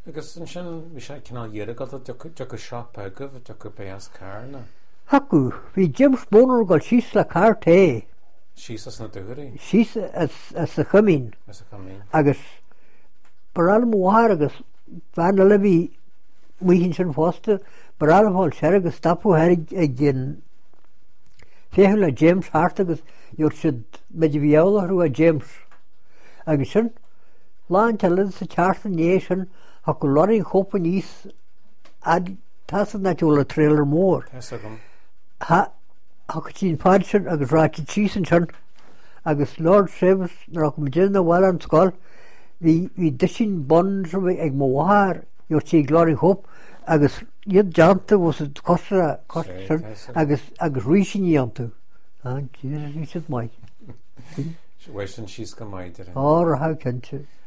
Agus an sin bhí sé cinál dhéad go go siop agah go béas carna. Hacu, hí James Bonner go síos le car té. Síos as na dúirí? Síos as a chumín. As a chumín. Agus baral móhar agus bhain le bhí muhín sin fósta baral bháil sé agus tapú ag gin féhú le James Hart agus dúir siad meid bhíálarú a James. Agus sin láin talad sa tearta nééis sin ha go loring chopa níos tasad na túla trailer mór. Ha go tín fáid sin agus ráiti tísan sin agus Lord Seamus nar go mé na bhil an sáil hí disin bon ag móhar dúir tí glóring chop agus iad deanta was a cosra sin agus rísin íantú. An tíir rí siad maid. Weis sin síos go maidir. Á ha cinnte.